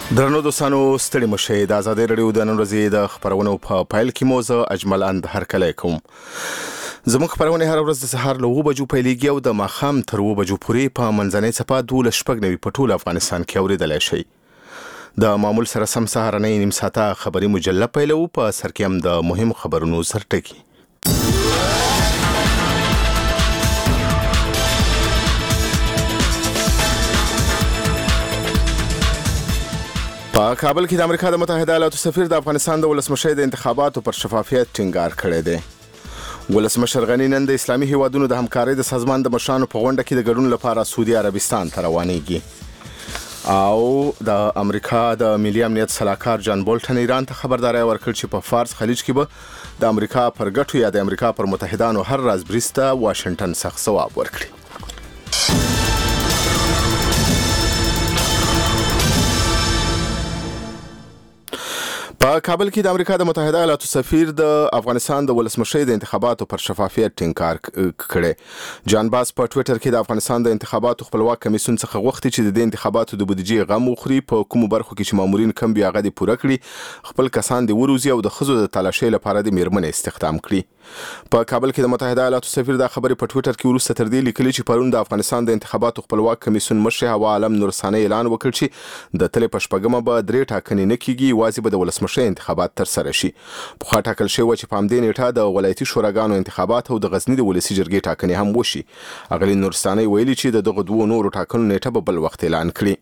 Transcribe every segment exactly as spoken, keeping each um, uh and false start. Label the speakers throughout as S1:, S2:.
S1: درنو دوستانو ستړي مشه د آزادۍ رادیو د نن ورځې د خبرونو په پایل کې مو زه اجمل اند هرکلی کوم. زموږ خبرونه هر ورځ د سهار له اوه بجو پیلېږي او د ماښام تر اوه بجو پورې په منځنۍ څپه دولس شپږ نوي په ټول افغانستان کې اورېدلی شئ. د معمول سره سم سهارنۍ نیم ساعته خبري مجله پیلو. په سر کې هم د مهم خبرونو سرټکي. په کابل کې د امریکا د متحده ایالاتو سفیر د افغانستان د ولسمشر د انتخاباتو پر شفافیت ټینګار کړی دی. ولسمشر غنی نن د اسلامي هیوادونو د همکارۍ د سازمان د مشرانو په غونډه کې د ګډون لپاره سعودي عربستان ته روانېږي او د امریکا د ملي امنیت صلاحکار جان بولټن ایران ته خبرداري ورکړه چې په فارس خلیج کې به د امریکا پر ګټو یا د امریکا پر متحدانو هر راز بریسته واشنگټن سخت ځواب ورکړي. په کابل کې د امریکا د متحده ایالاتو سفیر د افغانستان د ولسمشر د انتخاباتو پر شفافیت ټینګار کړی. جان باس په ټویټر کې د افغانستان د انتخاباتو خپلواک کمیسیون څخه غوښتي چې د انتخاباتو د بودیجې غم وخوري، په کومو برخو کې چې مامورین کم بیا غدي پوره کړي، خپل کسان د وروزي او د خزو د تلاشۍ لپاره د میرمنې استخدام کړي. په کابل کې د متحده ایالاتو سفیر دا خبرې په ټویټر کې وروسته تر دې لیکلي چې پرون د افغانستان د انتخاباتو خپلواک کمیسیون مشر هوا عالم نورثاني اعلان وکړ چې د تلې په شپږمه به درې ټاکنې نه کیږي، یوازې به د ولسمشر انتخابات تر سره شي. پخوا ټاکل شوی و چې په همدې نیټه د ولایتي شوراګانو انتخابات او د غزني د ولسي جرګې ټاکنې هم وشي. اغلې نورثاني ویلي چې د دغه دوو نورو ټاکنو نیټه به بل وخت اعلان کړي.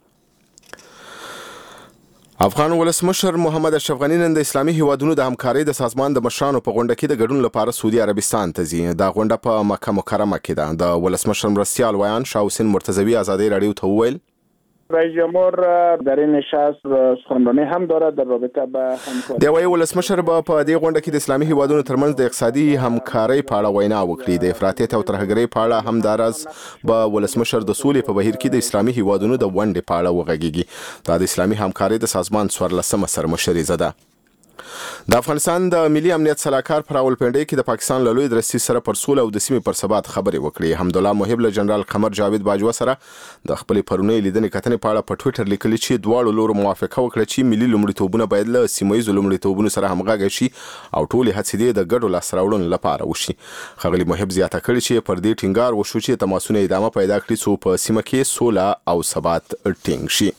S1: افغان ولسمشر محمد اشرف غنی نن د اسلامي هیوادونو د همکارۍ د سازمان د مشرانو په غونډه کې د ګډون لپاره سعودي عربستان ته ځي. دا غونډه په مکه مکرمه کې ده. د ولسمشر مرستیال ویان شاه حسین مرتضوی آزادۍ رادیو ته وویل
S2: رئیس جمهور در این نشست سخنرانی هم دارد در رابطه با همکاری.
S1: د وی ولسمشر به په دې غونډه کې د اسلامي هیوادونو ترمنځ د اقتصادي همکارۍ په اړه وینا وکړي. د افراطیت او ترهګرۍ په اړه هم دراز به ولسمشر د سولې په بهیر کې د اسلامي هیوادونو د ونډې په اړه وغږیږي. دا د اسلامي همکارۍ د سازمان څوارلسمه سرمشریزه ده. د افغانستان د ملي امنیت صلاحکار پر راولپنډۍ کې د پاکستان له لوی درستي سره پر سوله او د سیمې پر ثبات خبرې وکړې. حمدالله محب له جنرال قمر جاوید باجوه سره د خپلې پرونۍ لیدنې کتنې په اړه په ټویټر لیکلي چې دواړو لورو موافقه وکړه چې ملي لومړیتوبونه باید له سیمه ییزو لومړیتوبونو سره همغږي شي او ټولې هڅې دې د ګډو لاسته راوړنو لپاره وشي. ښاغلي محب زیاته کړې چې پر دې ټینګار وشو چې تماسونه ادامه پیدا کړي څو په سیمه کې سوله او ثبات ټینګ شي.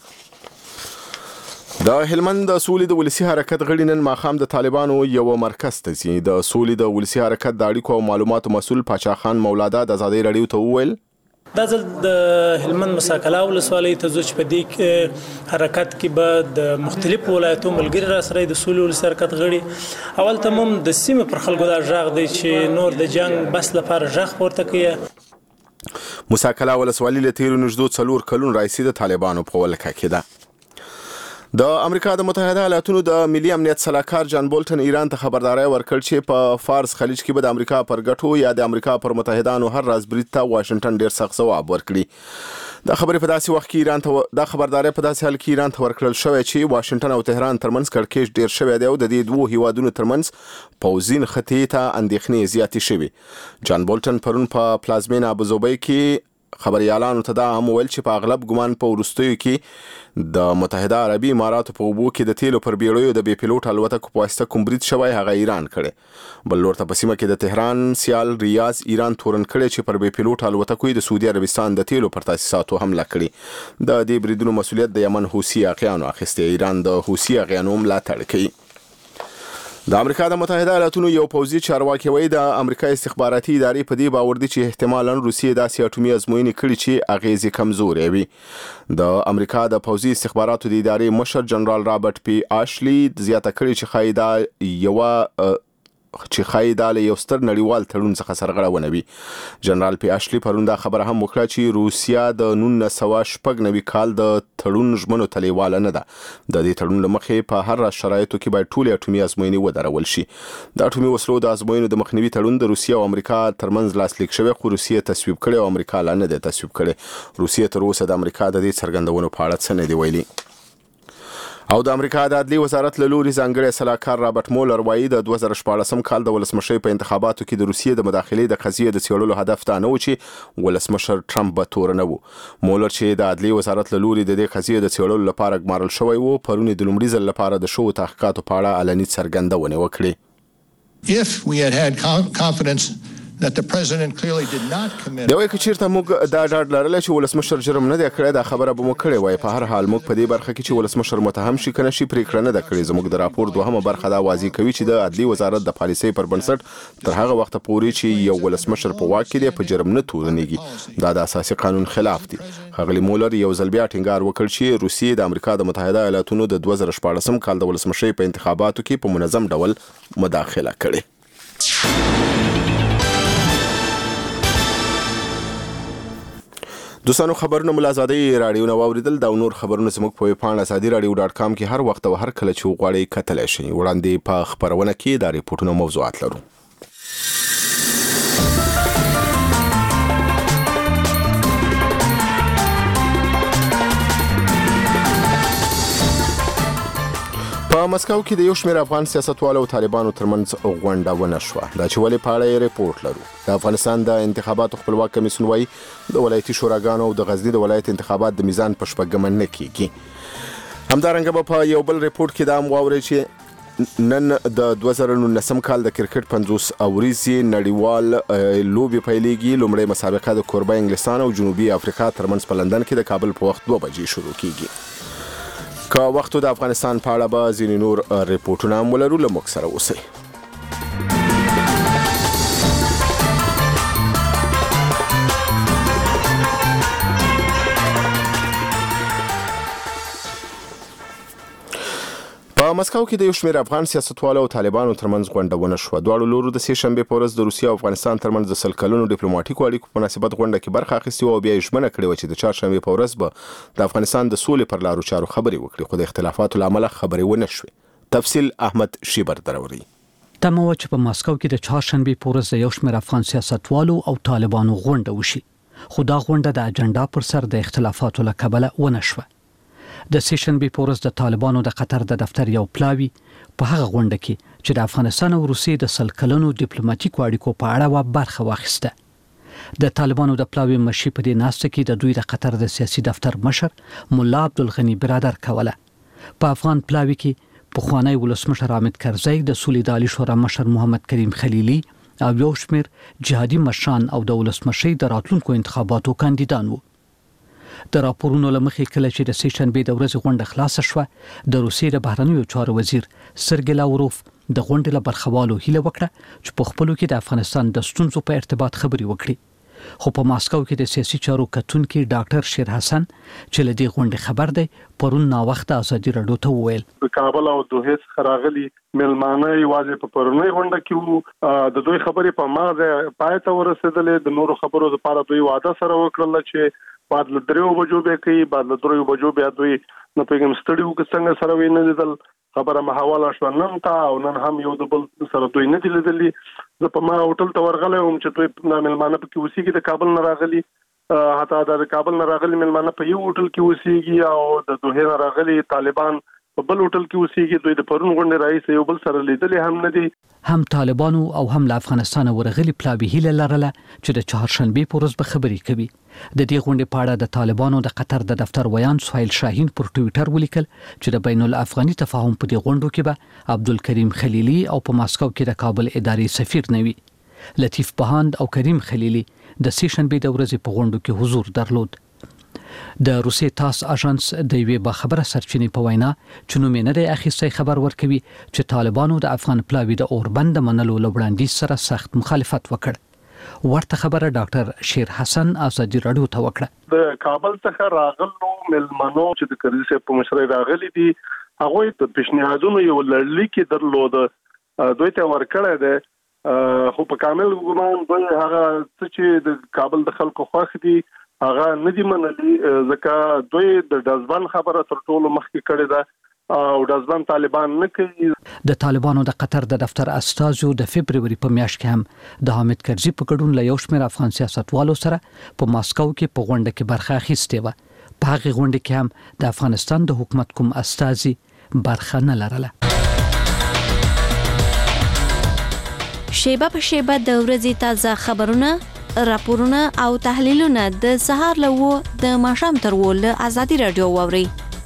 S1: د هلمند د سولې د ولسی حرکت غړي نن ماښام د طالبانو یو مرکز ته ځي. د سولې د ولسی حرکت د اړیکو او معلوماتو مسؤل پاچا خان مولادا د آزادۍ رادیو ته وویل
S3: دا ځل د هلمند مساکلا ولسوالۍ ته ځو چې په دې حرکت کې به د مختلفو ولایتو ملګري را سره د سولې ولسی حرکت غړي اول تمام د سیمې پر خلکو دا ژغ دی چې نور د جنگ بس لپاره ژغ پورته کوي.
S1: مساکلا ولسوالۍ له تیرو نږدې څلور کلونو راهیسې د طالبانو په ولکه کې ده. د امریکا د متحده ایالاتونو د ملي امنیت صلاحکار جان بولټن ایران ته خبرداري ورکړ چې په فارس خلیج کې به د امریکا پر ګټو یا د امریکا پر متحدانو هر راز برید ته واشنگټن ډیر سخت ځواب ورکړي. دا خبرې په داسې وخت کې ایران ته دا خبرداري په داسې حال کې ایران ته ورکړل شوې چې واشنگټن او تهران ترمنځ کړکېچ ډیر شوی دی او د دې دوه هیوادونو ترمنځ پوځین خطې ته اندېښنې زیاتې شوې. جان بولټن پرون په پلازمینه ابوظبي کې خبريالانو ته دا هم ویل چې په اغلب ګمان په وروستیو کې د متحده عربي اماراتو په اوبو کې د تیلو پر بیړیو د بې پیلوټ الوتکو په واسطه کوم برید شوی هغه ایران کړی. بل لور ته په سیمه کې د تهران سیال ریاض ایران تورن کړی چې پر بې پیلوټ الوتکو د سعودي عربستان د تیلو پر تاسیساتو حمله کړې. د دې بریدونو مسؤلیت د یمن حوثي اغیانو اخیستی. ایران د حوثي اغیانو ملاتړ کوي. د امریکا د متحده ایالاتونو یو پوځي چارواکي وایي د امریکا استخباراتي ادارې په دې باور دي چې احتمالاً روسیې داسې اټومي ازموینې کړي چې اغیزې کمزورې وي. د امریکا د پوځي استخباراتو د ادارې مشر جنرال رابرټ پی آشلی زیاته کړي چې ښایي دا یوه چې ښایي دا له یو ستر نړیوال تړون څخه سرغړونه وي. جنرال پی آشلی پرون دا خبره هم وکړه چې روسیا د نولس سوه شپږ نوي کال د تړون ژمنو تلیواله نه ده. د دې تړون له مخې په هر راز شرایطو کې باید ټولې اټومي ازموینې ودرول شي. د اټومي وسلو د ازموینو د مخنیوي تړون د روسیا او امریکا ترمنځ لاسلیک شوی، خو روسیې تصویب کړی او امریکا لا نه دی تصویب کړی. روسیې تر اوسه د امریکا د دې څرګندونو په اړه څه نه دی ویلي. او د امریکا د عدلي وزارت له لوري ځانګړی سلاکار رابرټ مولر وایي د دوه زره شپاړسم کال د ولسمشۍ په انتخاباتو کې د روسیې د مداخلې د قضیې د څېړلو هدف دا نه و چې ولسمشر ټرمپ به تور نه و. مولر چې د عدلي وزارت له لوري د دې قضیې د څېړلو لپاره ګمارل شوی و، پرون د لومړي ځل لپاره د شوو تحقیقاتو په اړه علني څرګندونې وکړې.
S4: If we had had confidence that the president clearly did not commit.
S1: دا وایي چې چیرته موږ دا ډاډ لرلی چې ولسمشر جرم نه دی کړی، دا خبره به مو کړې وای. په هر حال موږ په دې برخه کې چې ولسمشر متهم شي کنه شي پریکړه نه ده کړې. زموږ د راپور دوهمه برخه دا واضح کوي چې د عدلي وزارت د پالیسۍ پر بنسټ تر هغه وخت پورې چې یو ولسمشر په واک کې دی په جرم نه تورنېږي. دا د اساسي قانون خلاف دی. ښاغلي مولر یو ځل بیا ټینګار وکړ چې روسیې د امریکا د متحده ایالاتونو د دوه زره شپاړسم کال د ولسمشۍ په انتخاباتو کې په منظم ډول مداخله کړې. دوستانو خبرونه ملا آزادي رادیو نو اوریدل. دا نور خبرونه زموږ په پاڼه ازادي رادیو ډاټ کام کې هر وخت او هر کله چې وغواړئ کتلی شئ. وړاندې په خبرونه کې دا ریپورتونه موضوعات لرو. په مسکو کې د یو شمېر افغان سیاستوالو او طالبانو ترمنځ غونډه ونه شوه. دا چې ولې په اړه یې ریپورت لرو. د افغانستان د انتخاباتو خپلواک کمیسیون وایي د ولایتي شوراګانو او د غزني د ولایت انتخابات د میزان په شپږمه نه کېږي. همدارنګه به په یو بل ریپورت کې دا هم واورئ چې نن د دوه زره نولسم کال د کرکټ پنځوس اوریزې نړیوال لوبې پیلېږي. لومړی مسابقه د کوربه انګلستان او جنوبي افریقا ترمنځ په لندن کې د کابل په وخت دوه بجې شروع کېږي. که وختو د افغانستان په اړه به ځینې نور ریپورټونه هم ولرو. له موږ سره اوسئ. په مسکو کې د یو شمېر افغان سیاستوالو او طالبانو ترمنځ غونډه ونه شوه. دواړو لورو د سې شنبې په ورځ د روسیې او افغانستان ترمنځ د سل کلونو ډیپلوماټیکو اړیکو په مناسبت غونډه کې برخه اخیستې وه او بیا یې ژمنه کړې وه چې د چهارشنبې په ورځ به د افغانستان د سولې پر لارو چارو خبرې وکړي، خو د اختلافاتو له امله خبرې ونه شوې. تفصیل احمد شیبر دراوري.
S5: تمه وه چې په مسکو کې د چهارشنبې په ورځ د یو شمېر افغان سیاستوالو او طالبانو غونډه وشي، خو دا غونډه د اجنډا پر سر د اختلافاتو له کبله ونه شوه. د سې شنبې په ورځ د طالبانو د قطر د دفتر یو پلاوي په هغه غونډه کې چې د افغانستان او روسیې د سل کلونو ډیپلوماټیکو اړیکو په اړه و برخه واخیسته. د طالبانو د پلاوي مشر په دې ناسته کې د دوی د قطر د سیاسي دفتر مشر مولا عبدالغنی برادر کوله. په افغان پلاوي کې پخوانی ولسمشر حامد کرزی، د سولې د عالی شورا مشر محمد کریم خلیلی او یو شمېر جهادي مشران او د ولسمشۍ د راتلونکو انتخاباتو کاندیدان وو. د راپورونو له مخې کله چې د سې شنبې د ورځې غونډه خلاصه شوه، د روسیې د بهرنیو چارو وزیر سرګی لاوروف د غونډې له برخوالو هیله وکړه چې په خپلو کې د افغانستان د ستونزو په ارتباط خبرې وکړي. خو په ماسکو کې د سیاسي چارو کتونکي ډاکټر شیر حسن چې له دې غونډې خبر دی پرون ناوخته ازادي راډیو ته وویل
S6: د کابل او دوحې څخه راغلي مېلمانه یوازې په پرونی غونډه کې وو. د دوی خبرې په ماغه پای ته ورسېدلې. د نورو خبرو لپاره دوی وعده سره وکړل چې بعد له دریو بجو به کوي، بعد له دریو بجو بیا دوی نه پیغام ستړي وو که څنګه سره ویني لیدل. خبره محواله شو نن تا او نن هم یو د بل سره دوی نه دي لیدلي. زه په ما هوټل ته ورغلی وم چې دوی مېلمانه پکې اوسېږي، د کابل نه راغلي، حتی د کابل نه راغلي مېلمانه په یو هوټل کې اوسېږي او د دوحې نه راغلي طالبان په بل هوټل کې اوسېږي. دوی د پرون غونډې راهیسې یو بل سره لیدلي هم نه دي.
S5: هم طالبانو او هم له افغانستان ورغلي پلاوي هیله لرله چې د چهارشنبې په ورځ به خبرې کوي. د دې غونډې په اړه د طالبانو د قطر د دفتر ویان سهیل شاهین پر ټویټر ولیکل چې د بین الافغاني تفاهم په دې غونډو کې به عبدالکریم خلیلی او په ماسکو کې د کابل اداري سفیر نوي لطیف بهاند او کریم خلیلی د سې شنبې د ورځې په غونډو کې حضور درلود. د روسي تاس اژانس د یوې باخبره سرچینې په وینا چې نوم نه دی اخیستی خبر ورکوي چې طالبانو د افغان پلاوي د اوربند منلو له وړاندیز سره سخت مخالفت وکړ. ورته خبره ډاکټر شیر حسن ازادي راډیو ته وکړه.
S6: د کابل څخه راغلو مېلمنو چې د کرزي صاحب په مشرۍ راغلي دي هغه د پیشنهادونو یو لړلیک درلود دوی ته ورکړی دی، خو په کامل ګمان دوی هغه څه چې د کابل د خلکو خوښ دي هغه نه دي منلي، ځکه دوی د دزبان خبره تر ټولو مخکې کړې ده او دزبان طالبان نه کوي.
S5: د طالبانو د قطر د دفتر استازو د فبرवरी په میاشت کې هم د حامد کرزي په ګډون له یو شمېر افغان سیاستوالو سره په ماسکو کې په غونډه کې برخه اخیستې وه. په هغې غونډه کې هم د افغانستان د حکومت کوم استازي برخه نه لرله.
S7: شیبه په شیبه د ورځې تازه خبرونه، راپورونه او تحلیلونه د سهار له و د ماښام تر و له ازادي رادیو واورئ.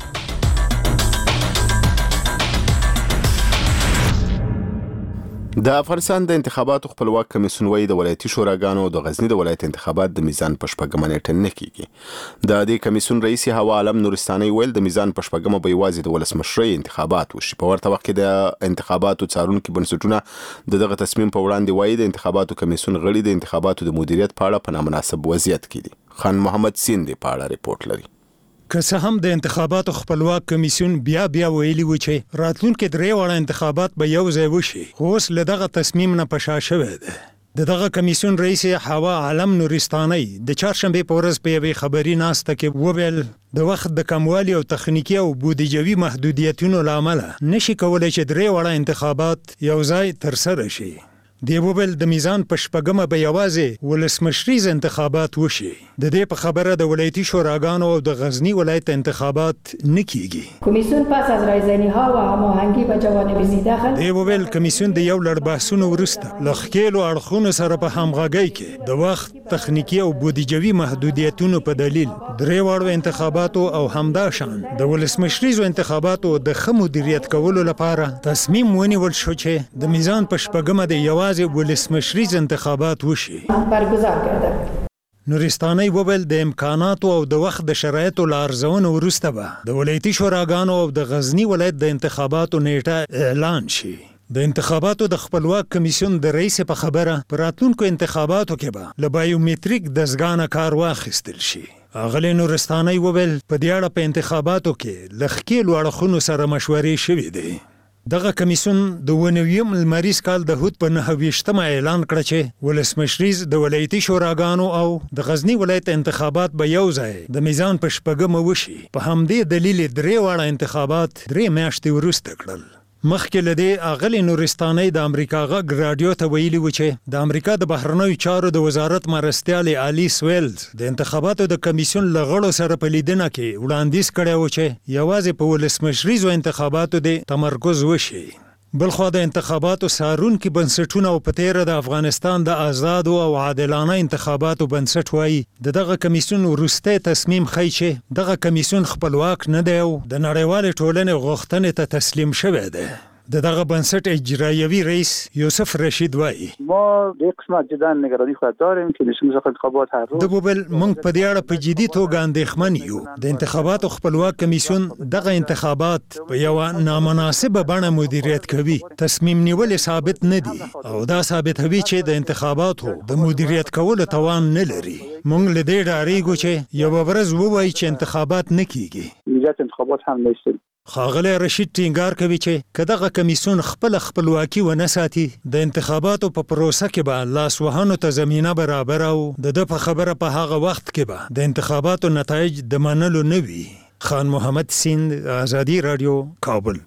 S1: د افغانستان د انتخاباتو خپلواک کمیسیون وايي د ولایتي شوراګانو د غزنی د ولایت انتخابات د میزان په شپږمه نیټه نه کیږي. د دې کمیسیون رئیس هوا عالم نورستاني ویل د میزان په شپږمه به یوازې د ولسمشرۍ انتخابات وشي. په ورته وخت کې د انتخاباتو څارونکو بنسټونه د دغه تصمیم په وړاندې وايي د انتخاباتو کمیسیون غړي د انتخاباتو د مدیریت په اړه په نامناسب وضعیت کې دي. خان محمد سیندي په اړه ریپورت لري.
S8: که څه هم د انتخاباتو خپلواک کمیسیون بیا بیا ویلي و چې راتلونکي درې واړه انتخابات به یو ځای وشي، خو اوس له دغه تصمیم نه په شا شوی دی. د دغه کمیسیون رئیس هوا عالم نورستاني د چهارشنبه په ورځ په یوې خبري ناسته کې وویل د وخت د کموالي او تخنیکی او بودیجوي محدودیتونو لامل نشي کولای چې درې واړه انتخابات یو ځای ترسره شي. دی وویل د میزان په شپږمه به یوازې ولسمشریز انتخابات وشي. د دې په خبره د ولایتي شوراګانو او د غزنی ولایت انتخابات نه کیږي.
S9: کمیسیون پس از رایزنی ها و هماهنگی با جوانب زیداخل
S8: دی وویل کمیسیون د یو لړ بحثونو وروسته له ښکیلو اړخونو سره په همغږۍ کې د وخت تخنیکی او بودیجوي محدودیتونو په دلیل درې واړو انتخاباتو او همداشان د ولسمشریزو انتخاباتو د ښه مدیریت کولو لپاره تصمیم ونیول شو چې د میزان په شپږمه د یوازې ولسمشریز انتخابات وشي.
S9: برگزار کرده.
S8: نورستاني وویل د امکاناتو او د وخت د شرایطو له ارزونې وروسته به د ولایتي شوراګانو او د غزنی ولایت د انتخاباتو نیټه اعلان شي. د انتخاباتو د خپلواک کمیسیون د رئیس په خبره پر راتلونکو انتخاباتو کې به له بایومټریک دستګاه کار واخیستل شي. اغلی نورستاني وویل په دې اړه په انتخاباتو کې له ښکیلو اړخونو سره مشورې شوې دي. دغه کمیسیون د ونویم لمریز کال د هوت په نهه ویشتمه اعلان کړ چې ولسمشریز د ولایتي شوراګانو او د غزنی ولایت انتخابات به یو ځای د میزان په شپږمه وشي. په همدې دلیل درې واړه انتخابات درې میاشتې وروسته کړل. مخکې له دې اغلی نورستاني د امریکا غږ رادیو ته ویلي و چې د امریکا د بهرنیو چارو د وزارت مرستیال آلیس ویلز د انتخاباتو د کمیسیون له غړو سره په لیدنه کې وړاندیز کړی و چې یوازې په ولسمشریزو انتخاباتو د تمرکز وشي. بلخوا د انتخاباتو څارونکي بنسټونه او په تیره د افغانستان د آزادو او عادلانه انتخاباتو بنسټ وایي د دغه کمیسیون وروستی تصمیم ښیي چې دغه کمیسیون خپلواک نه دی او د نړیوالې ټولنې غوښتنې ته تسلیم شوی دی. د دغه بنسټ اجرایوي رئیس یوسف رشید وایي
S2: ما د قسمت جدا نگرانی خود داریم که کمیسیون انتخابات هر روز
S8: د بوبل مونږ په دې اړه په جدي توګه اندېښمن یو. د انتخاباتو خپلواک کمیسیون دغه انتخابات په یو نامناسبه بڼه مدیریت کوي. تصمیم نیول ثابت نه دي او دا ثابتوي چې د انتخاباتو د مدیریت کولو توان نه لري. مونږ له دې ډارېږو چې یو ورځ ووایي چې انتخابات نه کیږي.
S2: نجات انتخابات هم نیست.
S8: خاغلی رشید ټینګار کوي چې که دغه کمیسیون خپل خپلواکي ونه ساتي د انتخاباتو په پروسه کې به لاسوهانو ته زمینه برابر او د ده په خبره په هغه وخت کې به د انتخاباتو نتایج د منلو نه وي. خان محمد سیند، آزادي رادیو، کابل.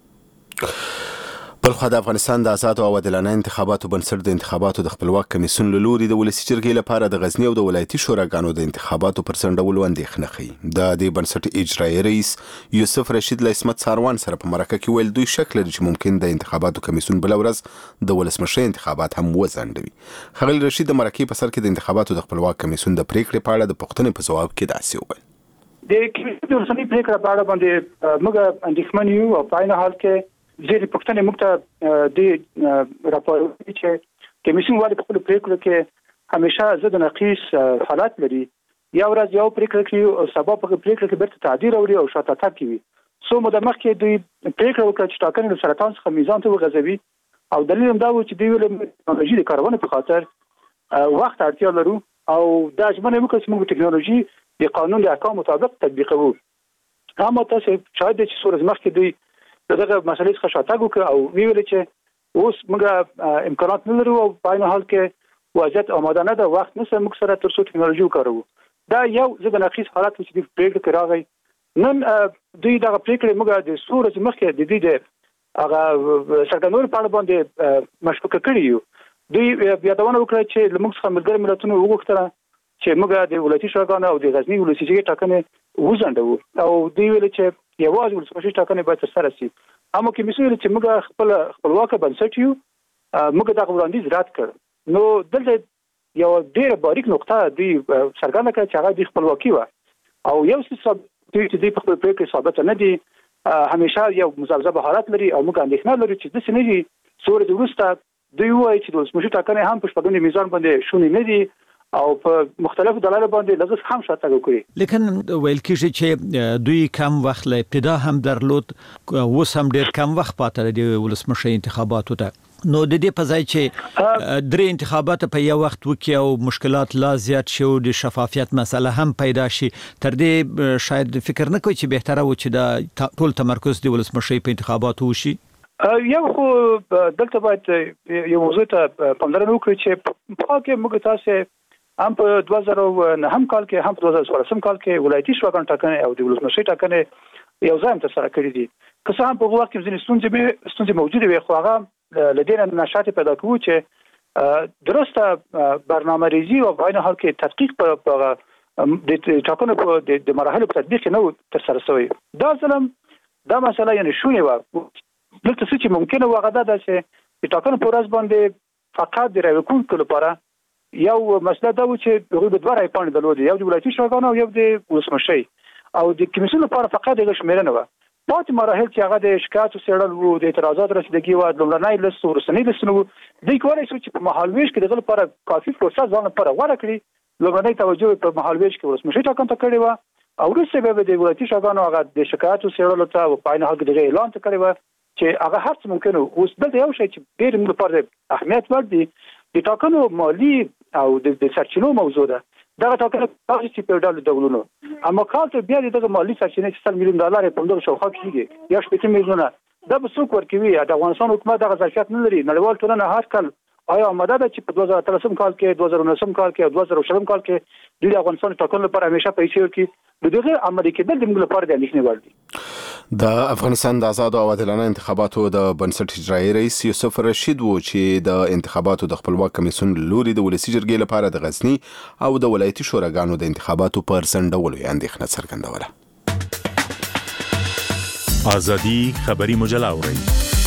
S1: بلخوا د افغانستان د آزاد او عادلانه انتخاباتو بنسټ د انتخاباتو د خپلواک کمیسیون له لوري د ولسي جرګې لپاره د غزنی او د ولایتي شوراګانو د انتخاباتو پر ځنډولو اندېښنه ښیي. د دې بنسټ اجرایي رئیس یوسف رشید له عصمت ساروان سره په مرکه کې ویل دوی شک لري چې ممکن د انتخاباتو کمیسیون بله ورځ د ولسمشرۍ انتخابات هم وځنډوي. ښاغلي رشید د مرکې په سر کې د انتخاباتو د خپلواک کمیسیون د پریکړې په اړه د پوښتنې په ځواب کې داسې وویل.
S2: د کمیسیون د اوسنۍ پریکړه په اړه باندې موږ اندېښمن یو او په عین حال کې زیرې پوښتنې موږ ته د راپوروي چې کمیسیون ولې په خپلو پریکړو کې همیشه ضد نقیص حالات لري. یو ورځ یو پریکړه کوي او سبا په پریکړه کې بیرته تعدیل راوړي او شاته تګ کوي. څو موده مخکې دوی پریکړه وکړه چې ټاکنې د سرطان څخه میزان ته وغځوي او دلیل هم دا و چې دوی ویل ټکنالوژي د کارونې په خاطر وخت اړتیا لرو او دا ژمنه وکړه چې موږ ټکنالوژي د قانون د احکام مطابق تطبیقوو. اما تاسو شاید چې څو ورځې مخکې دوی دغه مسلې څخه شاتګ وکړ او ویل چې اوس موږ امکانات نه لرو او په عین حال کې وضعیت آماده نه ده، وخت نشته موږ سره تر څو ټکنالوژي وکاروو. دا یو ضد نقیص حالت چې د پریکړې کې راغی. نن دوی دغه پریکړې موږ د څو ورځې مخکې د دې د هغه څرګندولو په اړه باندې مشکوکه کړي یو. دوی یادونه وکړه چې له موږ څخه ملګري ملتونو وغوښتل چې موږ د ولایتي شوراګانو او د غزنی ولسي جرګې ټاکنې وزندو او دی ویل چې یوازې ولسمشر ټاکنې باید ترسره شي. اما کمیسیون چې موږ خپل خپلواک بنسټ یو موږ دا وړاندیز رد کړ. نو دلته یو ډېر باریک نقطه دی څرګنده کړه چې هغه د خپلواکي و او یو څه چې دی په خپل پریکړه ثابت نه دي همیشه یو مزلزله حالت لري او موږ اندېښنه لرو چې د سنې دي سورې وروسته دوی وایي چې د ولسمشر ټاکنې هم په شپږمې میزان باندې شونې نه دي او په مختلفو دلایلو باندې لږ هم شاته کوي.
S10: لیکن ویل کېږي چې دوی کم وخت له ابتدا هم درلود اوس هم ډېر کم وخت پاتې دی ولسمشر انتخاباتو ته. نو د دې په ځای چې درې انتخابات په یو وخت وکړي او مشکلات لا زیات شي او د شفافیت مسله هم پیدا شي تر دې شاید فکر نه کوي چې بهتره و چې دا ټول تمرکز د ولسمشر په انتخاباتو وشي.
S2: یو خو دلته باید یو موضوع ته پاملرنه وکړي چې په هغه موږ تاسو هم په دوه زره نهم کال کې هم په دوه زره څوارلسم کال کې ولایتي شورا ټاکنې او د ولسمشر ټاکنې یو ځای تر سره کړې دي. که څه هم په وخت کې ځینې ستونزې ستونزې موجوده وي خو هغه لدينا نشاط پیدا کوو چې درسته برنامه ریزی او په عین حال کې تحقیق په د ټاکنو په د مراحلو په تطبیق نه تر سره شوی. دا ځلم دا مسله یعنی شونې و دلته څه چې ممکنه وغدا ده چې ټاکنو په ورځ باندې فقط د راوکونکو لپاره یو مسله دا و چې هغوی به دوه رای پاڼې درلودې، یو د ولایتي شوراګانو او یو د ولسمشر او د کمیسیون لپاره فقط دغه شمیرنه وه. پاتې مراحل چې هغه د شکایتو څېړل وو، د اعتراضات رسیدګي وه، لومړنی لیست او وروستنی لیستونه وو، دوی کولی شو چې په مهالویش کې دغه لپاره کافي فرصت ځان لپاره غوره کړي. لومړنۍ توجه په مهالویش کې ولسمشر ټاکنو ته کړې وه او وروسته بیا به د ولایتي شوراګانو هغه د شکایتو څېړلو ته او په عین حال کې دغه اعلان ته کړې وه چې هغه هر څه ممکن و. اوس دلته یو شی چې ډېر موږ لپاره اهمیت وړ دی د ټاکنو مالي او د سرچینو موضوع ده. دغه ټاکنه تاسو چې په ډول ډولونو اما کال ته بیا دغه مالي سرچینې چې سل میلیون ډالر په دغه شاوخوا کېږي یا شپږ میلیونه دا به څوک ورکوي؟ د افغانستان حکومت دغه ظرفیت نه لري. نړیوال ټولنه هر کال آیا آماده ده چې په دوه زره اتلسم کال کې، دوه زره نولسم کال کې او دوه زره شلم کال کې د افغانستان ټاکنو لپاره همیشه پیسې ورکړي؟ د دغه عملي کېدل د موږ لپاره د اندېښنې وړ دي.
S1: د افغانستان د آزاد او عادلانه انتخاباتو د بنسټ اجرایي رئیس یوسف رشید وو چې د انتخاباتو د خپلواک کمیسیون لوري د ولسی جرګې لپاره د غزنی او د ولایتي شوراګانو د انتخاباتو پر ځنډولو اندېښنه څرګندوله.
S11: ازادي خبري مجله اوري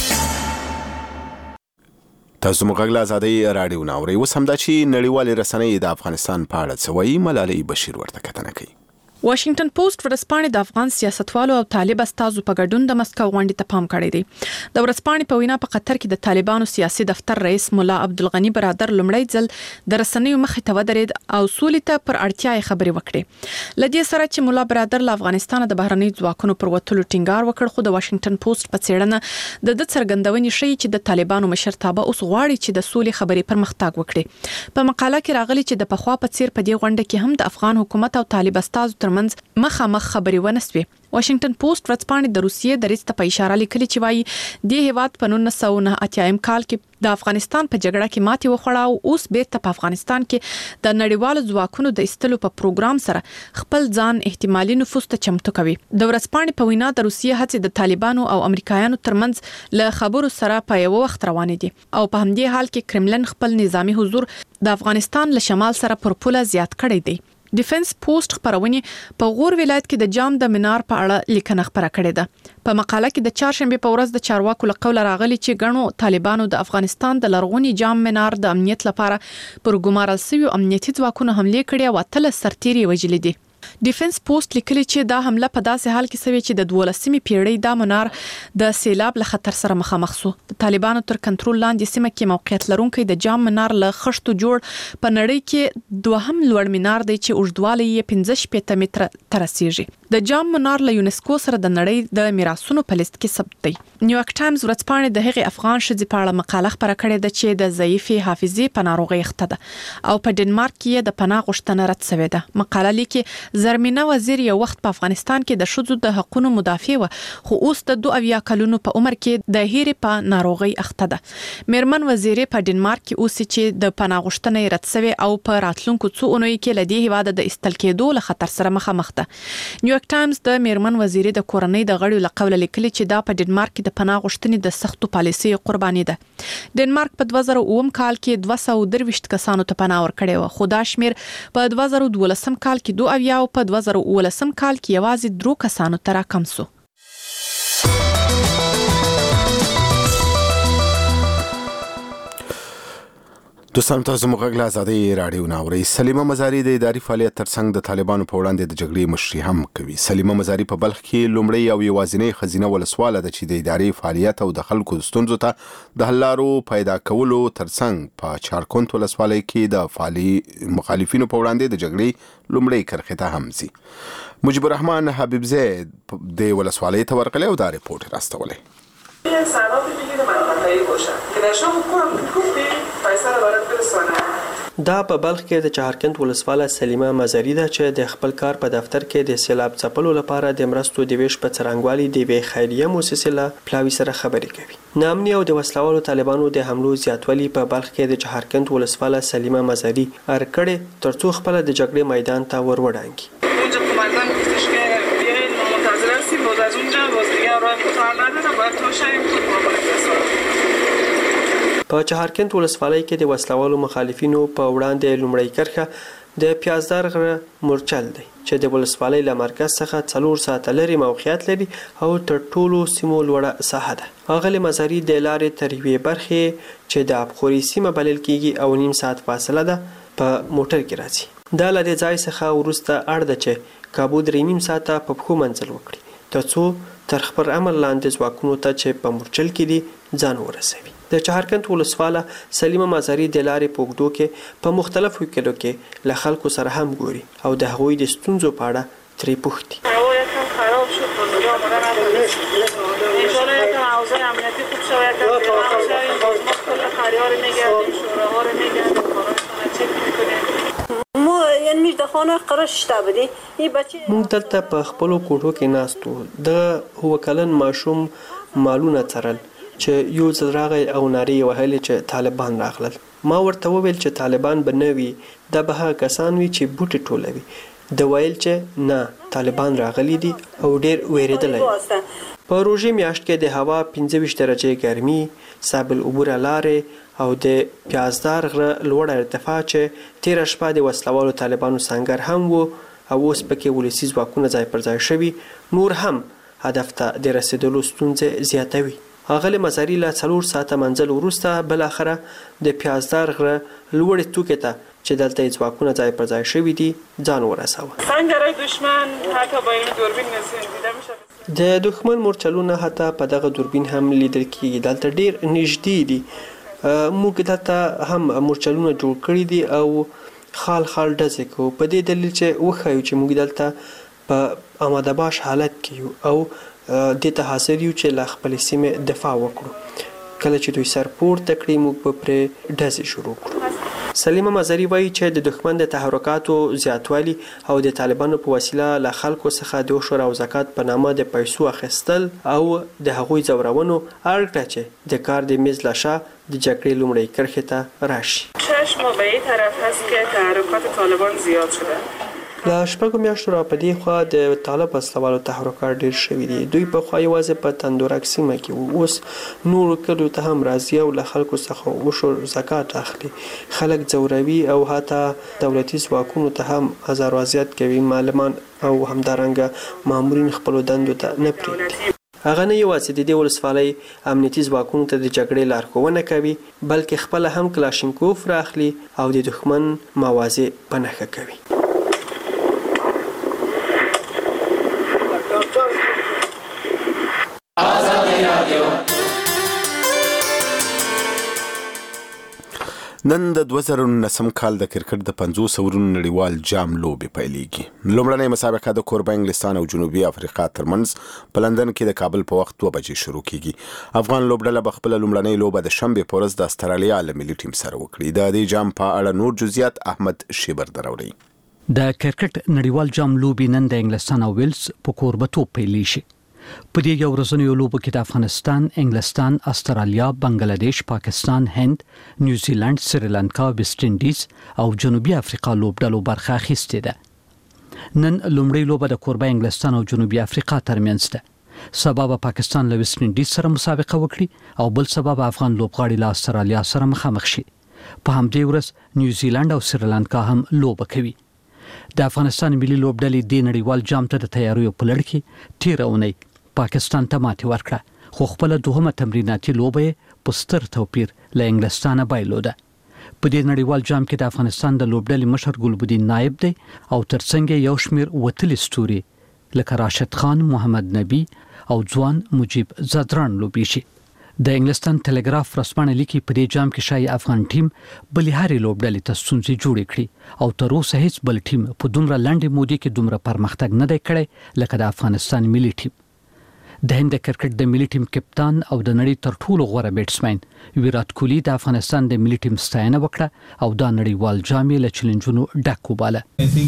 S1: تاسو موږ له ازادي رادیو ناوړي اوس هم د چی نړیوال رسنۍ د افغانستان په اړه څوي ملالۍ بشیر ورته کتنه کوي.
S12: واشنگټن پوسټ ورځپاڼې د افغان سیاستوالو او طالب استازو په ګډون د مسکو غونډې ته پام کړی دی. د ورځپاڼې په وینا په قطر کې د طالبانو سیاسي دفتر رئیس مولا عبدالغنی برادر لومړی ځل د رسنیو مخې ته ودرېد او سولې ته پر اړتیا خبرې وکړې. لدې سره چې مولا برادر له افغانستان د بهرنۍ ځواکونو پر وټلو ټینګار وکړ، خو د واشنگټن پوسټ په څېړنه د د څرګندونې شي چې د طالبانو مشرتابه اوس غواړي چې د سولې خبرې پر مختګ وکړي. په مقاله کې راغلي چې د پخوا په څیر په دې غونډه کې هم د افغان حکومت او طالب استازو ترمنځ مخامخ خبرې ونسوي. واشنگټن پوسټ ورځپاڼې د روسیې د ریس په اشاره لیکلي چې وايي د هیواد په نولس سوه نه اتیا کال کې د افغانستان په جګړه کې ماتې وخوړه او اوس بیرته په افغانستان کې د نړیوالو ځواکونو د ایستلو په پروګرام سره خپل ځان احتمالي نفوذ ته چمتو کوي. د ورځپاڼې په وینا د روسیې هڅې د طالبانو او امریکایانو ترمنځ له خبرو سره په یو وخت روانې دي او په همدې حال کې کرملن خپل نظامی حضور د افغانستان له شمال سره پر پوله زیات کړی دی. ډیفنس پوسټ خبرونه په غور ولایت کې د جام د منار په اړه لیکنه خبره کړې ده. په مقاله کې د چهارشنبه په ورځ د چارواکو له قوله راغلي چې غنو طالبانو د افغانستان د لرغونی جام منار د امنیت لپاره پر ګمارل شوی امنیتي ځواکونو حمله کړې او تل سرتيري وجلې دي. ډیفنس پوسټ لیکلي چې دا حمله په داسې حال کې شوې چې د دولسمې پیړۍ د منار د سیلاب له خطر سره مخامخ شو. د طالبانو تر کنټرول لاندې سیمه کې موقعیت لرونکي د جام منار له خښتو جوړ په نړۍ کې دوهم لوړ منار دی چې اوږدوالی یې پنځه شپېته متره تر رسیږي. د جام منار له یونسکو سره د نړۍ د میراثونو په لیست کې ثبت دی. نیویارک ټایمز ورځپاڼې د هغې افغان ښځې په اړه مقاله خپره کړې ده چې د ضعیفې حافظې په ناروغۍ اخته ده او په ډنمارک کې د پناه غوښتنه رد شوې ده. مقاله لیکي زرمینه وزیر یو وخت په افغانستان کې د ښځو د حقوقو مدافع و، خو اوس د دوه اویا کلونو په عمر کې د هېرې په ناروغۍ اخته ده. میرمن وزیر په ډنمارک کې اوس چې د پناه غوښتنه رد شوې او په راتلونکو څو اونیو کې لدې هیواد د استل کېدو له خطر سره مخامخ ده. نیویارک ټایمز د میرمن وزیر د کورنۍ د غړو له قوله لیکلي چې دا په ډنمارک کې د پناه غوښتنې د سختو پالیسۍ قرباني ده. ډنمارک په دوه زره اووه کال کې دوه سوه درویشت کسانو ته پناه ورکړې و، خو دا شمیر په دوه زره دولسم کال کې دوه اویا او او په دوه زره اوولسم کال کې یوازې درو کسانو ته راکم شو.
S1: دوستان تاسو موږ غږ له ازادۍ راډیو ناوري. سلیمه مزاری د اداري فعالیت ترڅنګ د طالبانو په وړاندې د جګړې مشري هم کوي. سلیمه مزاری په بلخ کې لومړی او یوازینی خزینه ولسواله ده چې د اداري فعالیت او د خلکو ستونزو ته د حل لارو پیدا کولو ترڅنګ په چارکونت ولسوالۍ کې د فعالي مخالفینو په وړاندې د جګړې لومړی کرښې ته هم ځي. مجيب الرحمن حبیب زید د ولسوالۍ ته ورغلی او دا ریپورت راستولی.
S13: سبب میگیره منطقه‌ای باشه که در شما کوفی فیصل وارد برسانه.
S14: دا په بلخ کې د چهارکند ولسواله سلیمه مزاری ده چې د خپل کار په دفتر کې د سیلاب ځپلو لپاره د مرستو د ویش په څرنګوالي د وی خیریه مؤسسې له پلاوي سره خبرې کوي. نامني او د وسلوالو طالبانو د حملو زیاتوالی په بلخ کې د چهارکند ولسواله سلیمه مزاری ارکړې ترڅو خپل د جګړې میدان ته ور وړاندې.
S13: اونجا قماندان گفتش که بیاین منتظر هستیم باز از اونجا باز دیگه راه قطار نداره باید تا شایم خود مقابله برسانیم.
S14: په چهارکند ولسوالۍ کې د وسلوالو مخالفینو په وړاندې لومړی کرښه د پیازدار غره مورچل دی چې د ولسوالۍ له مرکز څخه څلور ساعته لرې موقعیت لري او تر ټولو سیمو لوړه ساحه ده. ښاغلي مزاري د لارې تر یوې برخې چې د ابخوري سیمه بلل کیږي او نیم ساعت فاصله ده په موټر کې راځي. دا له دې ځای څخه وروسته اړ ده چې کابو درې نیم ساعته په پښو منزل وکړي ترڅو تر خپل عمل لاندې ځواکونو ته چې په مورچل کې دي ځان ورسوي. د چهارکند ولسواله سلیمه مزاری د لارې په اوږدو کې په مختلفو کلو کې له خلکو سره هم ګوري او د هغوی د ستونزو په اړه ترې پوښتي.
S13: هوا یکم خراب شد بازاری آمدن نداریم. انشالله یکم اوضاع امنیتی خوب شود یکم پیدا شویم باز ما کل خریها رو میگردیم شوراها رو میگردیم کاراشون چک میکنیم.
S15: ما یعنی میش د خانه قرار شته بودی این بچه
S14: موږ دلته په خپلو کوټو کې ناست وو. د هو کلن ماشوم مالونه څرل چې یو ځل راغی او نارې وهلې چې طالبان راغلل. ما ورته وویل چې طالبان به نه وي دا به هغه کسان وي چې بوټي ټولوي. د ویل چې نه طالبان راغلي دي او ډېر ویرېدلی. په روژې میاشت کې د هوا پنځه ویشت درجې ګرمي سابل عبوره لارې او د پیازدار غره لوړه ارتفاع چې تېره شپه د وسلوالو طالبانو سنګر هم وو او اوس پکې ولسي ځواکونه ځای پر ځای شوي نور هم هدف ته د رسېدلو ستونزې زیاتوي. ښاغلي مزاري له څلور ساعته منزل وروسته بالاخره د پیازدار غره لوړې څوکې ته چې دلته یې ځواکونه ځای پر ځای شوي دي ځان ورساوه.
S13: سنگرهای دشمن حتی با این دوربین دیده میشه.
S14: د دښمن مورچلونه حتی په دغه دوربین هم لیدل کیږي. دلته ډیر نږدې دي. موږ دلته هم مورچلونه جوړ کړي دي او خال خال ډزې کوو په دې دلیل چې وښایو چې موږ دلته په آماده باش حالت کې یو او دې ته حاضر یو چې له خپلې سیمې دفاع وکړو. کله چې دوی سر پورته کړي موږ به پرې ډزې شروع کړو. سلیمه مزاری وایي چې د دښمن د تحرکاتو زیاتوالی او د طالبانو په وسیله له خلکو څخه د عشر او زکات په نامه د پیسو اخیستل او د هغوی ځورونو اړ کړه چې د کار د میز له شا د جګړې لومړۍ کرښې ته راشي.
S13: شش ماه به این طرف هست که تحرکات طالبان زیاد شده.
S14: له شپږو میاشتو را په دې خوا د طالب وسلوالو تحرکات ډېر شوي دي. دوی پخوا یوازې په تندورک سیمه کې وو، اوس نورو کلیو ته هم راځي او له خلکو څخه عشر زکات اخلي. خلک ځوروي او حتی دولتي ځواکونو ته هم ازار و اذیت کوي. معلمان او همدارنګه مامورین خپلو دندو ته نه پرېږدي. هغه نه یوازې د دې ولسوالۍ امنیتي ځواکونو ته د جګړې لارښوونه کوي بلکې خپله هم کلاشینکوف راخلي او د دښمن موازې په نښه کوي.
S1: نن د دوه زره نولسم کال د کرکټ د پنځوس اورونو نړیوال جام لوبې پیلېږي. لومړنۍ مسابقه د کوربه انګلستان او جنوبي افریقا ترمنځ په لندن کې د کابل په وخت دوه بجې شروع کیږي. افغان لوبډله به خپله لومړنۍ لوبه د شنبې په ورځ د استرالیا له ملي ټیم سره وکړي. د دې جام په اړه نور جزئیات احمد شیبر دراوړي.
S5: د کرکټ نړیوال جام لوبې نن د انګلستان او ویلز په کوربتوب پیلېږي شي. په دې یو ورځنیو لوبو کې د افغانستان، انګلستان، استرالیا، بنگلاديش، پاکستان، هند، نیوزیلند، سریلانکا، ویسټ انډیز او جنوبي افریقا لوبډلو برخه اخیستې ده. نن لومړی لوبه د کوربه انګلستان او جنوبي افریقا ترمنځ ده. سبا به پاکستان له ویسټ انډیز سره مسابقه وکړي او بل سبا به افغان لوبغاړي له استرالیا سره مخامخ شي. په همدې ورځ نیوزیلند او سریلانکا هم لوبه کوي. د افغانستان ملي لوبډلې د نړیوال جام ته د تیاریو په لړ کې تیر اونۍ پاکستان ته ماتې ورکړه، خو خپل دوهمه تمریناتي لوبه په ستر توپیر له انګلستانه بایلوده. په دې نړیوال جام کې د افغانستان د لوبډلې مشر ګلبدین نایب دی او ترڅنګ یو شمیر وتلي ستوري لکه راشد خان، محمد نبی او ځوان مجيب زدران لوبیشي. د انګلستان ټلګراف رسمانه لیکي په دې جام کې شای افغان ټیم بلې هرې لوبډلې ته ستونزې جوړې کړې او تر اوسه هیڅ بل ټیم په دومره لنډې مودې کې دومره پرمختګ نه دی کړی لکه د افغانستان ملي ټیم. د هند کرکټ د ملي ټیم کپتان او د نړۍ تر ټولو غوره بیټسمن ویرات کوهلی د افغانستان د ملي ټیم ستاینه وکړه او دا نړیوال جام له چیلنجونو ډک وباله.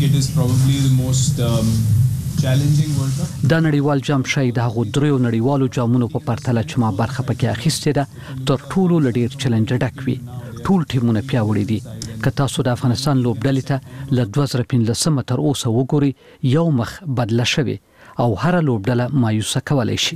S5: دا نړیوال جام شاید د هغو دریو نړیوالو جامونو په پرتله چې ما برخه پکې اخیستې ده تر ټولو لډیر چیلنج ډک وي. ټول ټیمونه پیاوړي دي. که تاسو د افغانستان لوبډلې ته له دوه زره پنځلسم تر اوسه وګورئ، یو مخ بدله شوی او هر لوبډله مایوسه کولای شي.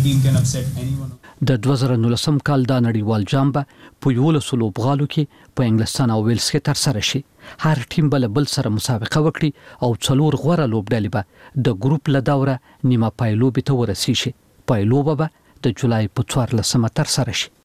S5: د دوه زره نولسم کال دا نړیوال جام به په یولسو لوبغالو کې په انګلستان او ویلز کې ترسره شي. هر ټیم به له بل سره مسابقه وکړي او څلور غوره لوبډلې به د ګروپ له دوره نیمه پایلوبې ته ورسیږي. پایلوبه به د جولای په څوارلسمه ترسره شي.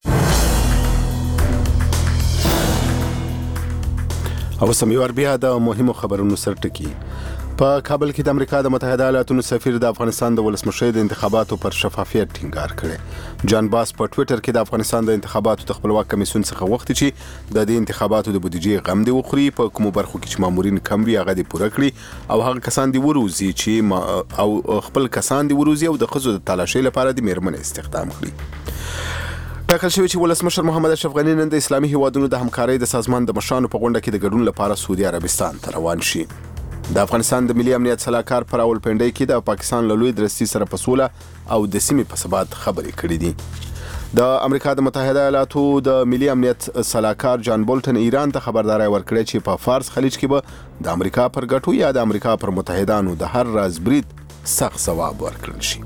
S1: او سميوار بیا د مهمو خبرونو سرټکی. په کابل کې د امریکا د متحده ایالاتونو سفیر د افغانستان د ولسمشر د انتخاباتو پر شفافیت ټینګار کړي. جان باس په ټوئیټر کې د افغانستان د انتخاباتو د خپلواک کمیسیون څخه وغوښتي چې د دې انتخاباتو د بودیجې غم دی وخوري، په کومو برخو کې چې مامورین کم وي هغه دې پوره کړي او هغه کسان دی وروزي چې او خپل کسان دی وروزي او د خزو د تلاشي لپاره د میرمن استخدام کړي. ټاکل شوی چې ولسمشر محمد اشرف غنی نن د اسلامي هیوادونو د همکارۍ د سازمان د مشرانو په غونډه کې د ګډون لپاره سعودي عربستان ته روان شي. د افغانستان د ملي امنیت صلاحکار پر راولپنډۍ کې د پاکستان له لوی درستي سره په سوله او د سیمې په ثبات خبرې کړې دي. د امریکا د متحده ایالاتو د ملي امنیت صلاحکار جان بولټن ایران ته خبرداري ورکړې چې په فارس خلیج کې به د امریکا پر ګټو یا د امریکا پر متحدانو د هر راز برید سخت ځواب ورکړل شي.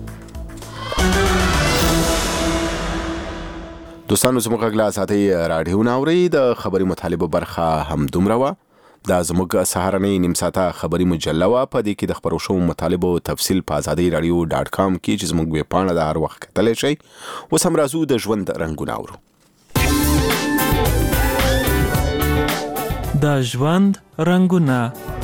S1: دوستانو زموږ غږ له آزادۍ راډیو نه اورئ. د خبري مطالبه برخه هم دومره وه. دا زموږ سهارنۍ نیم ساعته خبري مجله وه. په دې کې د خبرو شوو مطالبو تفصیل په آزادۍ راډیو ډاټ کام کې چې زموږ ویب پاڼه د هر وخت کتلی شئ. اوس هم راځو د ژوند رنګونه اورو.
S16: د ژوند رنګونه.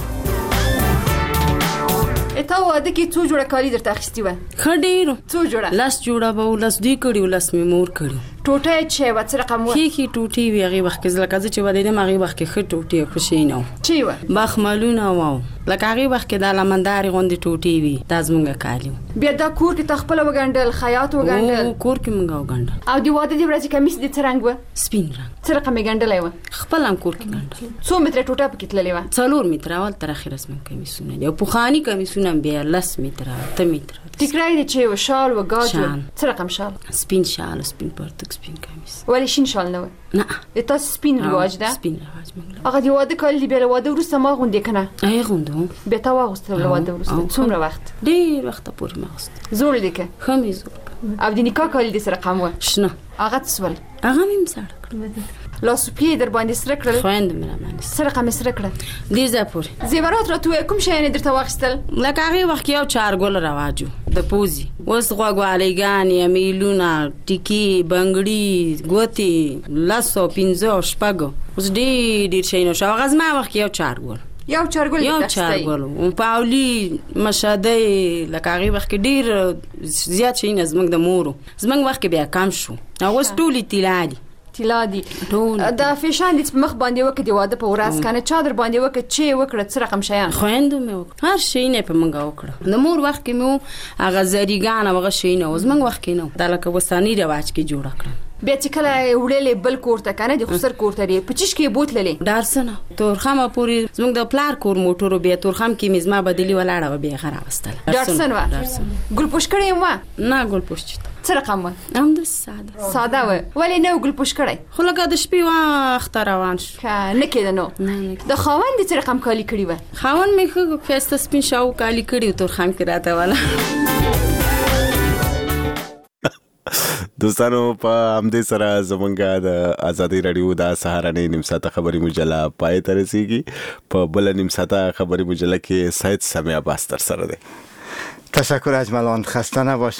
S17: تا واده کې څو جوړه کالی درته اخیستي وه؟
S18: ښه ډېرو.
S17: څو جوړه؟
S18: لس جوړه به ولس دوی کړي ولس مې مور کړي.
S17: ټوټه یې چې وه څه رقم وه؟
S18: ښې ښې ټوټې وې هغې وخت کې زه لکه زه چې ودېدم هغې وخت کې ښه ټوټې خو شی نه وو.
S17: چې وه؟
S18: بخملونه وه لکه هغې وخت کې دا لمندارې غوندې ټوټې وي دا زمونږ کالي وو.
S17: بیا دا کور کې تا خپله وګنډل، خیاط وګنډل؟
S18: کور کې مونږ وګنډل.
S17: او د واده د ورځې کمیس دې څه رنګ وه؟
S18: سپین رنګ.
S17: څه رقم یې ګنډلی وه؟
S18: خپل هم کور کې ګنډل.
S17: څو متره ټوټه پکې تللې وه؟
S18: څلور متره اول تر اخره زمونږ کمیسونه دي او پخواني کمیسونه هم بیا لس متره اته متره.
S17: ټیکری دی چې و شال و ګاج و څه رقم شال؟
S18: سپین شال، سپین پرتک، سپین کمیس.
S17: ولې شین شال نه و؟
S18: نه
S17: د تاسو سپین رواج ده؟
S18: سپین رواج مونږ.
S17: هغه د واده کالي بیا له واده وروسته ما اغوندې که نه؟
S18: ای اغوندم.
S17: بیا تا واغوستل له واده وروسته څومره وخت؟
S18: ډېر وخته پورې مې اغوستل.
S17: زوړ دی که؟
S18: ښه مې زوړ.
S17: او د نکاح کالي دې څه رقم وه؟
S18: شنه.
S17: هغه څه سول؟
S18: هغه مې هم ساړه کړل.
S17: لاسوپي در باندې سره کړل؟
S18: خویندې مې راباندې
S17: څه رقم یې سره کړل؟
S18: دې ځای پورې.
S17: زیورات راته ووایه کوم شیان یې درته واخیستل؟
S18: لکه هغې وخت کې یو چارګل رواج و د پوزې، اوس غوږوالېګانې، میلونه، ټیکې، بنګړي، ګوتې، لسو پنځه شپږو اوس ډېر ډېر شیونه شو. هغه زما وخت کې یو چارګل
S17: یو چارګل
S18: یو چارګل پاولي مشادۍ لکه هغې وخت کې ډېر زیات شیونه زموږ د مورو. زموږ وخت کې بیا کم شو. اوس ټولې طلا دي.
S17: طلا دي. دا فیشن دې په مخ باندې وکړه د واده په ورځ کنه چا در باندې وکړه چې وکړه څه رقم شیان؟
S18: خویندو مې وکړه هر شی نه په موږ وکړه. د مور وخت کې مې هغه زریګان او هغه شی نه و. زموږ وخت کې نه دا لکه وساني رواج کې جوړه کړه.
S17: بیا چې کله وړلې بل کور ته کنه د خسر کور ته په چیش کې بوتللې
S18: دارسنه تورخمه پوری زموږ د پلار کور موټر بیا تورخم کې مزما بدلی ولاړه و بیا خرابستل.
S17: دارسن و ګل پوش کړې و
S18: نه ګل پوش
S17: څه رقم و؟
S18: هم د ساده
S17: ساده و. ولې نه ګل پوش کړی؟
S18: خو لکه د شپې وخت روان شو
S17: نه کېده. نو د خاوند دې څه رقم کالي کړي و؟
S18: خاوند مې ښه ښایسته سپین شاو کالي کړي و تورخم کې راته والا.
S1: دوستانو په همدې سره زمونږ د ازادي رادیو د سهارنۍ نیم ساعته خبري مجله پای ته رسیږي. په بل نیم ساعته خبري مجله کې سید سمیع عباس تر سره دی.
S19: تشکر اجمل آن، خسته نباش.